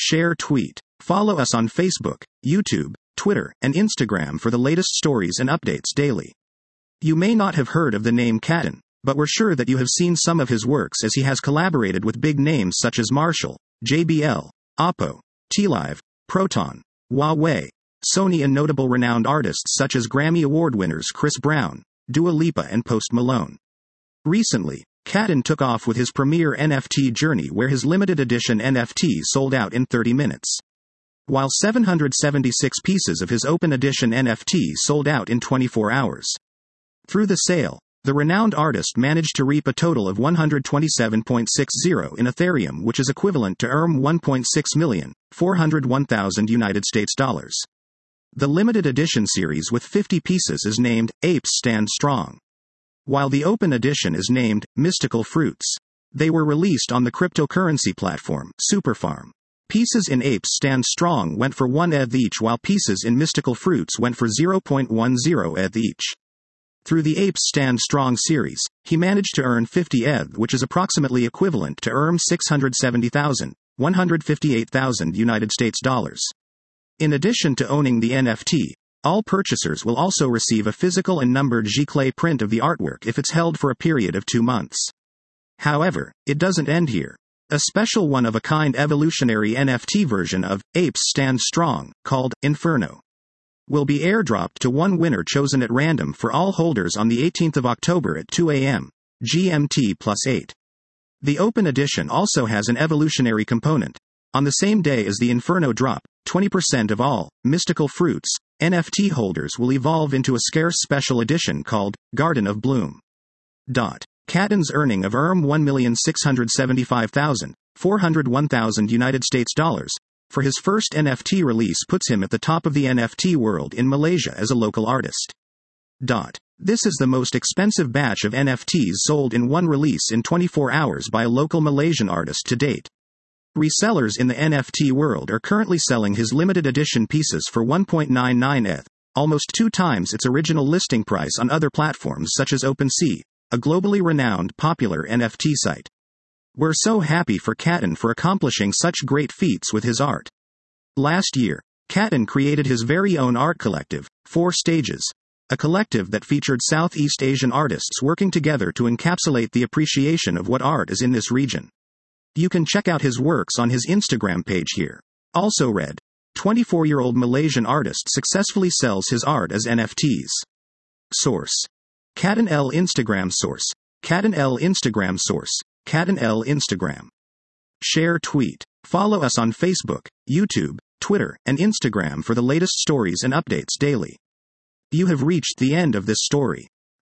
Share, tweet. Follow us on Facebook, YouTube, Twitter, and Instagram for the latest stories and updates daily. You may not have heard of the name Katten, but we're sure that you have seen some of his works as he has collaborated with big names such as Marshall, JBL, Oppo, T-Live, Proton, Huawei, Sony, and notable renowned artists such as Grammy Award winners Chris Brown, Dua Lipa, and Post Malone. Recently, Katten took off with his premier NFT journey where his limited edition NFT sold out in 30 minutes. While 776 pieces of his open edition NFT sold out in 24 hours. Through the sale, the renowned artist managed to reap a total of 127.60 in Ethereum, which is equivalent to $1.6 million, 401,000 United States dollars. The limited edition series with 50 pieces is named Apes Stand Strong, while the open edition is named Mystical Fruits. They were released on the cryptocurrency platform Superfarm. Pieces in Apes Stand Strong went for 1 ETH each, while pieces in Mystical Fruits went for 0.10 ETH each. Through the Apes Stand Strong series, he managed to earn 50 ETH, which is approximately equivalent to 670,000, 158,000 United States dollars. In addition to owning the NFT, all purchasers will also receive a physical and numbered giclée print of the artwork if it's held for a period of 2 months. However, it doesn't end here. A special one-of-a-kind evolutionary NFT version of Apes Stand Strong, called Inferno, will be airdropped to one winner chosen at random for all holders on the 18th of October at 2 a.m. GMT+8. The open edition also has an evolutionary component. On the same day as the Inferno drop, 20% of all Mystical Fruits NFT holders will evolve into a scarce special edition called Garden of Bloom. Katten's earning of 1,675,000, 401,000 United States dollars for his first NFT release puts him at the top of the NFT world in Malaysia as a local artist. This is the most expensive batch of NFTs sold in one release in 24 hours by a local Malaysian artist to date. Resellers in the NFT world are currently selling his limited edition pieces for 1.99 ETH, almost 2 times its original listing price on other platforms such as OpenSea, a globally renowned popular NFT site. We're so happy for Katten for accomplishing such great feats with his art. Last year, Katten created his very own art collective, 4 Stages, a collective that featured Southeast Asian artists working together to encapsulate the appreciation of what art is in this region. You can check out his works on his Instagram page here. Also read, 24-year-old Malaysian artist successfully sells his art as NFTs. Source: Katten L Instagram. Source: Katten L Instagram. Source: Katten L Instagram. Share, tweet. Follow us on Facebook, YouTube, Twitter, and Instagram for the latest stories and updates daily. You have reached the end of this story.